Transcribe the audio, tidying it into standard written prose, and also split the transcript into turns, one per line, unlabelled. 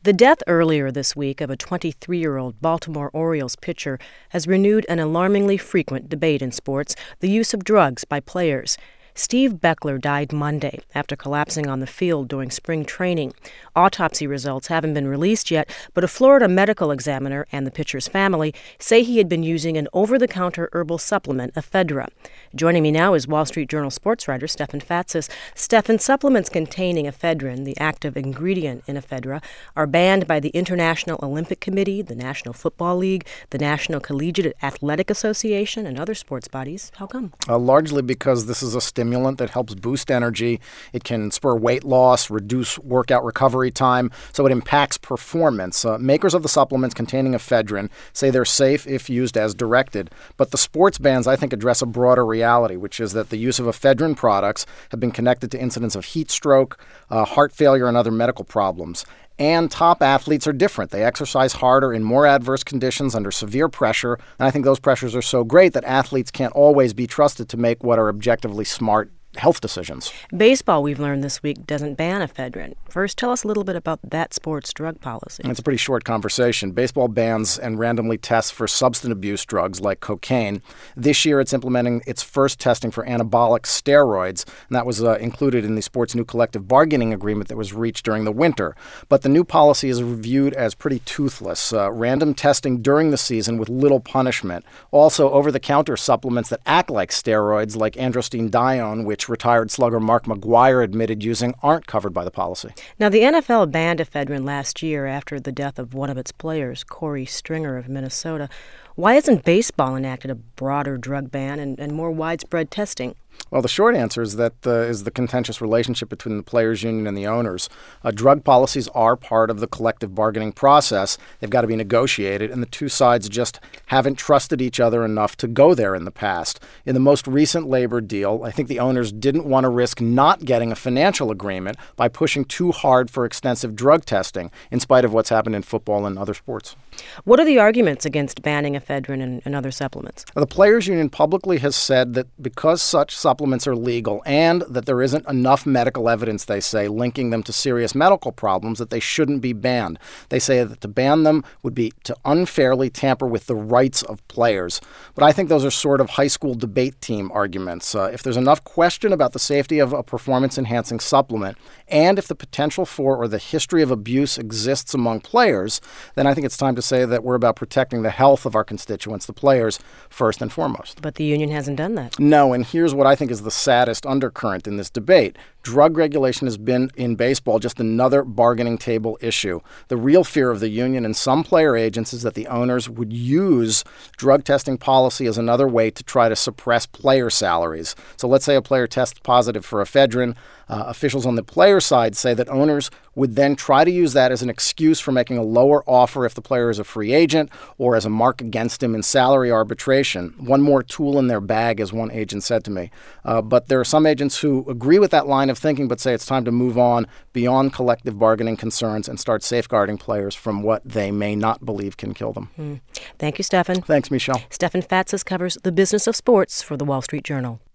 The death earlier this week of a 23-year-old Baltimore Orioles pitcher has renewed an alarmingly frequent debate in sports, the use of drugs by players. Steve Beckler died Monday after collapsing on the field during spring training. Autopsy results haven't been released yet, but a Florida medical examiner and the pitcher's family say he had been using an over-the-counter herbal supplement, ephedra. Joining me now is Wall Street Journal sports writer Stefan Fatsis. Stefan, supplements containing ephedrine, the active ingredient in ephedra, are banned by the International Olympic Committee, the National Football League, the National Collegiate Athletic Association, and other sports bodies. How come?
Largely because this is a stimulant that helps boost energy. It can spur weight loss, reduce workout recovery time, so it impacts performance. Makers of the supplements containing ephedrine say they're safe if used as directed, but the sports bans, I think, address a broader reality, which is that the use of ephedrine products have been connected to incidents of heat stroke, heart failure, and other medical problems. And top athletes are different. They exercise harder in more adverse conditions under severe pressure. And I think those pressures are so great that athletes can't always be trusted to make what are objectively smart health decisions.
Baseball, we've learned this week, doesn't ban ephedrine. First, tell us a little bit about that sport's drug policy.
It's a pretty short conversation. Baseball bans and randomly tests for substance abuse drugs like cocaine. This year, it's implementing its first testing for anabolic steroids, and that was included in the sport's new collective bargaining agreement that was reached during the winter. But the new policy is reviewed as pretty toothless. Random testing during the season with little punishment. Also, over-the-counter supplements that act like steroids, like androstenedione, which retired slugger Mark McGwire admitted using, aren't covered by the policy.
Now, the NFL banned ephedrine last year after the death of one of its players, Corey Stringer of Minnesota. Why hasn't baseball enacted a broader drug ban and more widespread testing?
Well, the short answer is that is the contentious relationship between the players' union and the owners. Drug policies are part of the collective bargaining process. They've got to be negotiated, and the two sides just haven't trusted each other enough to go there in the past. In the most recent labor deal, I think the owners didn't want to risk not getting a financial agreement by pushing too hard for extensive drug testing, in spite of what's happened in football and other sports.
What are the arguments against banning ephedrine and other supplements?
The players' union publicly has said that because such supplements are legal and that there isn't enough medical evidence, they say, linking them to serious medical problems, that they shouldn't be banned. They say that to ban them would be to unfairly tamper with the rights of players. But I think those are sort of high school debate team arguments. If there's enough question about the safety of a performance-enhancing supplement and if the potential for or the history of abuse exists among players, then I think it's time to say that we're about protecting the health of our constituents, the players, first and foremost.
But the union hasn't done that.
No, and here's what I think is the saddest undercurrent in this debate. Drug regulation has been, in baseball, just another bargaining table issue. The real fear of the union and some player agents is that the owners would use drug testing policy as another way to try to suppress player salaries. So let's say a player tests positive for ephedrine. Officials on the player side say that owners would then try to use that as an excuse for making a lower offer if the player is a free agent or as a mark against him in salary arbitration. One more tool in their bag, as one agent said to me. But there are some agents who agree with that line of thinking but say it's time to move on beyond collective bargaining concerns and start safeguarding players from what they may not believe can kill them.
Thank you, Stefan.
Thanks, Michelle.
Stefan Fatsis covers the business of sports for the Wall Street Journal.